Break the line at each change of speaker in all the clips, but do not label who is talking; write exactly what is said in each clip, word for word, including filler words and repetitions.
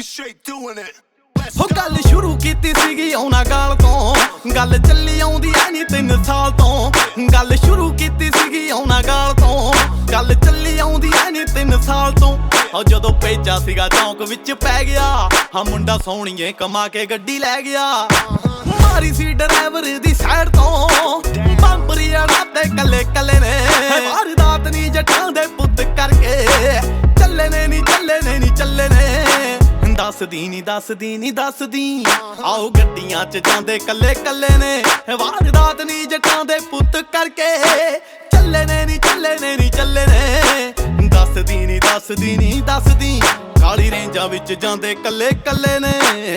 ਹੋ ਗੱਲ ਸ਼ੁਰੂ ਕੀਤੀ ਸੀਗੀ ਉਹਨਾਂ ਗਾਲ ਤੋਂ, ਗੱਲ ਚੱਲੀ ਆਉਂਦੀ ਐ ਨੀ ਤਿੰਨ ਸਾਲ ਤੋਂ। ਗੱਲ ਸ਼ੁਰੂ ਕੀਤੀ ਸੀਗੀ ਉਹਨਾਂ ਗਾਲ ਤੋਂ, ਗੱਲ ਚੱਲੀ ਆਉਂਦੀ ਐ ਨੀ ਤਿੰਨ ਸਾਲ ਤੋਂ। ਹੋ ਜਦੋਂ ਭੇਜਾ ਸੀਗਾ ਚੌਂਕ ਵਿੱਚ ਪੈ ਗਿਆ, ਹਾਂ ਮੁੰਡਾ ਸੋਹਣੀਏ ਕਮਾ ਕੇ ਗੱਡੀ ਲੈ ਗਿਆ। ਮਾਰੀ ਸੀ ਡਰਾਈਵਰ ਦੀ ਸਾਈਡ ਤੋਂ, ਬੰਪਰੀ ਅੜਾਤੇ ਕੱਲੇ ਕੱਲੇ ਨੇ। ਵਾਰਦਾਤ ਨੀ ਜੱਟਾਂ ਦੇ ਪੁੱਤ ਕਰਕੇ, ਚੱਲੇ ਨੇ ਨੀ ਚੱਲੇ ਨੇ ਨੀ ਚੱਲੇ ਨੇ। ਦੱਸਦੀ ਨੀ ਦੱਸਦੀ ਨੀ ਦੱਸਦੀ, ਆਓ ਗੱਡੀਆਂ ਚ ਜਾਂਦੇ ਕੱਲੇ ਕੱਲੇ ਨੇ। ਵਾਰਦਾਤ ਨੀ ਜੱਟਾਂ ਦੇ ਪੁੱਤ ਕਰਕੇ, ਚੱਲੇ ਨੇ ਨੀ ਚੱਲੇ ਨੇ ਨੀ ਚੱਲੇ ਨੇ। ਦੱਸਦੀ ਨੀ ਦੱਸਦੀ ਨੀ ਦੱਸਦੀ, ਕਾਲੀ ਰੇਂਜਾਂ ਵਿੱਚ ਜਾਂਦੇ ਕੱਲੇ ਕੱਲੇ ਨੇ।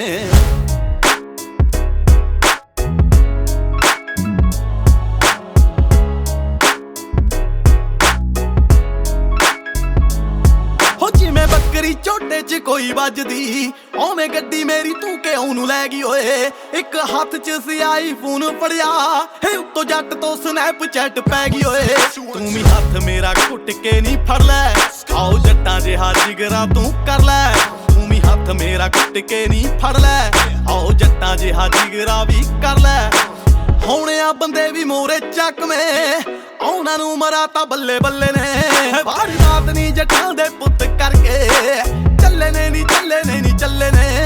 ਜਿਵੇਂ ਬੱਕਰੀ ਝੋਟੇ ਚ ਕੋਈ ਵੱਜਦੀ, ਓਵੇਂ ਗੱਡੀ ਮੇਰੀ ਤੂੰ ਕਿ ਉਹਨੂੰ ਲੈ ਗਈ ਓਏ। ਇੱਕ ਹੱਥ ਚ ਸੀ ਆਈਫੋਨ ਫੜਿਆ, ਹੇ ਉੱਤੋਂ ਜੱਟ ਤੋਂ ਸਨੈਪਚੈਟ ਪੈ ਗਈ ਓਏ। ਤੂੰ ਵੀ ਹੱਥ ਮੇਰਾ ਘੁੱਟ ਕੇ ਨੀ ਫੜ ਲੈ, ਆਓ ਜੱਟਾਂ ਜਿਹਾ ਜਿਗਰਾ ਤੂੰ ਕਰ ਲੈ। ਤੂੰ ਵੀ ਹੱਥ ਮੇਰਾ ਘੁੱਟ ਕੇ ਨੀ ਫੜ ਲੈ, ਆਓ ਜੱਟਾਂ ਜਿਹਾ ਜਿਗਰਾ ਵੀ ਕਰ ਲੈ। ਹੋਣੇ ਆ ਬੰਦੇ ਵੀ ਮੋਰੇ ਚੱਕਵੇਂ, ਉਹਨਾਂ ਨੂੰ ਮਰਾ ਤਾਂ ਬੱਲੇ ਬੱਲੇ ਨੇ। ਵਾਰਦਾਤ ਨੀ ਜੱਟਾਂ ਦੇ ਪੁੱਤ ਕਰਕੇ, ਚੱਲੇ ਨੇ ਨੀ ਚੱਲੇ ਨੇ ਨੀ ਚੱਲੇ ਨੇ।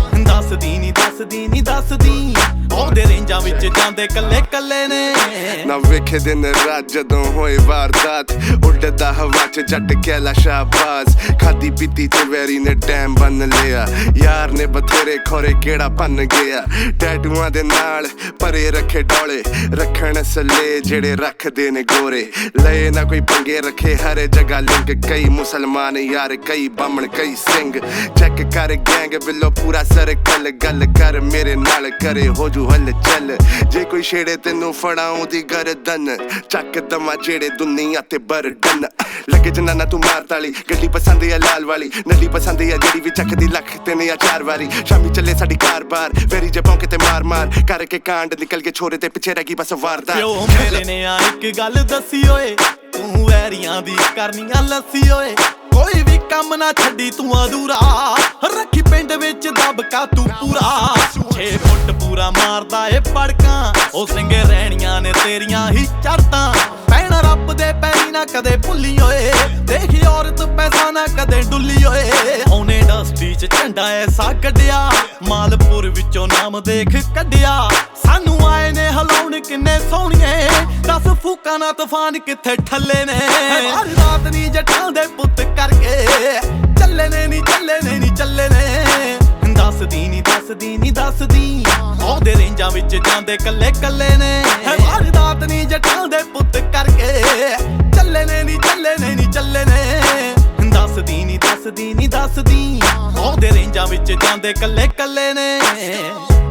ਦੱਸਦੀ ਨੀ ਦੱਸਦੀ ਨੀ ਦੱਸਦੀ, ਆਉਂਦੇ ਰੇਂਜਾਂ ਵਿੱਚ ਜਾਂਦੇ ਕੱਲੇ ਕੱਲੇ ਨੇ।
ਨਾ ਵੇਖੇ ਦਿਨ ਰਾਤ ਜਦੋਂ ਹੋਏ ਵਾਰਦਾਤ, ਉੱਡਦਾ ਹਵਾ ਚ ਜੱਟ ਕਹਿਲਾ ਸ਼ਾਬਾਜ਼। ਖਾਦੀ ਪੀਤੀ ਚ ਵੈਰੀ ਨੇ ਟੈਮ ਬੰਨ ਲਿਆ, ਯਾਰ ਨੇ ਬਥੇਰੇ ਖੋਰੇ ਕਿਹੜਾ ਭੰਨ ਗਿਆ। ਟੈਟੂਆਂ ਦੇ ਨਾਲ ਭਰੇ ਰੱਖੇ ਡੋਲੇ, ਰੱਖਣ ਸੱਲੇ ਜਿਹੜੇ ਰੱਖਦੇ ਨੇ ਗੋਰੇ। ਲਏ ਨਾ ਕੋਈ ਪੰਗੇ ਰੱਖੇ ਹਰ ਜਗ੍ਹਾ ਲਿੰਕ, ਕਈ ਮੁਸਲਮਾਨ ਯਾਰ ਕਈ ਬਾਹਮਣ ਕਈ ਸਿੰਘ। ਚੈੱਕ ਕਰ ਗੈਂਗ ਬਿੱਲੋ ਪੂਰਾ ਸਰਕਲ, ਗੱਲ ਕਰ ਮੇਰੇ ਨਾਲ ਕਰੇ ਹੋ ਜੂ ਹਲ ਚੱਲ। ਜੇ ਕੋਈ ਛੇੜੇ ਤੈਨੂੰ ਫੜਾਉਂ ਦੀ ਗਰਦਨ, ਚੱਕ ਦਮਾ ਜਿਹੜੇ ਦੁਨੀਆ ਤੇ ਬਰਡਨ। ਲੱਗੇ ਜਨਾਨਾ ਤੂੰ ਮਾਰ ਤਾਲੀ, ਗੱਡੀ ਪਸੰਦ ਆ ਲਾਲ ਵਾਲੀ, ਨੱਲੀ ਪਸੰਦ ਆ ਜਿਹੜੀ ਵੀ ਚੱਕਦੀ ਲੱਖ ਤੇ ਨੇ ਆ ਚਾਰ ਵਾਰੀ। ਸ਼ਾਮੀ ਚੱਲੇ ਸਾਡੀ ਕਾਰ ਬਾਰ, ਵੈਰੀ ਜੇ ਭੌਂਕੇ ਤੇ ਮਾਰ ਮਾਰ ਕਰਕੇ ਕਾਂਡ ਨਿਕਲ ਕੇ ਛੋਰੇ ਤੇ ਪਿੱਛੇ ਰਹਿ ਗਈ ਬਸ ਵਾਰਦਾ।
ਪਿਓ ਮੇਰੇ ਨੇ ਆ ਇੱਕ ਗੱਲ ਦੱਸੀ ਓਏ, ਤੂੰ ਵੈਰੀਆਂ ਦੀ ਕਰਨੀਆਂ ਲੱਸੀ ਓਏ। ਕੋਈ ਵੀ ਕੰਮ ਨਾ ਛੱਡੀ ਤੂੰ ਅਧੂਰਾ, ਰੱਖੀ ਪਿੰਡ ਵਿੱਚ ਦਬਕਾ ਤੂੰ ਪੂਰਾ। ਛੇ ਫੁੱਟ ਪੂਰਾ ਮਾਰਦਾ ਏ ਪੜਕਾਂ, ਉਹ ਸਿੰਘੇ ਰਹਿਣੀਆਂ ਨੇ ਤੇਰੀਆਂ ਹੀ ਚੜਤਾਂ। ਭੈਣ ਰੱਬ ਦੇ ਪੈਰੀ ਨਾ ਕਦੇ ਭੁੱਲੀ ਓਏ, ਦੇਖੀ ਔਰਤ ਪੈਸਾ ਨਾ ਕਦੇ ਡੁੱਲੀ ਓਏ। ਉਹਨੇ ਇੰਡਸਟਰੀ ਚ ਝੰਡਾ ਐਸਾ ਕੱਢਿਆ, ਮਾਲਪੁਰ ਵਿੱਚੋਂ ਨਾਮ ਦੇਖ ਕੱਢਿਆ। ਸਾਨੂੰ ਆਏ ਨੇ ਹਲਾਉਣ ਕਿੰਨੇ ਸੋਹਣੀਏ, ਦਸ ਫੂਕਾਂ ਨਾ ਤੂਫਾਨ ਕਿੱਥੇ ਠੱਲੇ ਨੇ। ਵਾਰਦਾਤ ਨੀ ਜੱਟਾਂ ਦੇ ਪੁੱਤ ਕਰਕੇ, ਚੱਲੇ ਨੇ ਨੀ ਚੱਲੇ ਨੇ ਨੀ ਚੱਲੇ ਨੇ। ਦੱਸਦੀ ਨੀ ਦੱਸਦੀ ਨੀ ਦੱਸਦੀ, ਆਉਂਦੇ ਰੇਂਜਾਂ ਵਿੱਚ ਜਾਂਦੇ ਕੱਲੇ ਕੱਲੇ ਨੇ। ਵਾਰਦਾਤ ਨੀ ਜੱਟਾਂ ਦੇ ਪੁੱਤ ਕਰਕੇ, ਚੱਲੇ ਨੇ ਨੀ ਚੱਲੇ ਨੇ ਨੀ ਚੱਲੇ ਨੇ। ਦੱਸਦੀ ਨੀ ਦੱਸਦੀ ਨੀ ਦੱਸਦੀ, ਆਉਂਦੇ ਰੇਂਜਾਂ ਵਿੱਚ ਜਾਂਦੇ ਕੱਲੇ ਕੱਲੇ ਨੇ।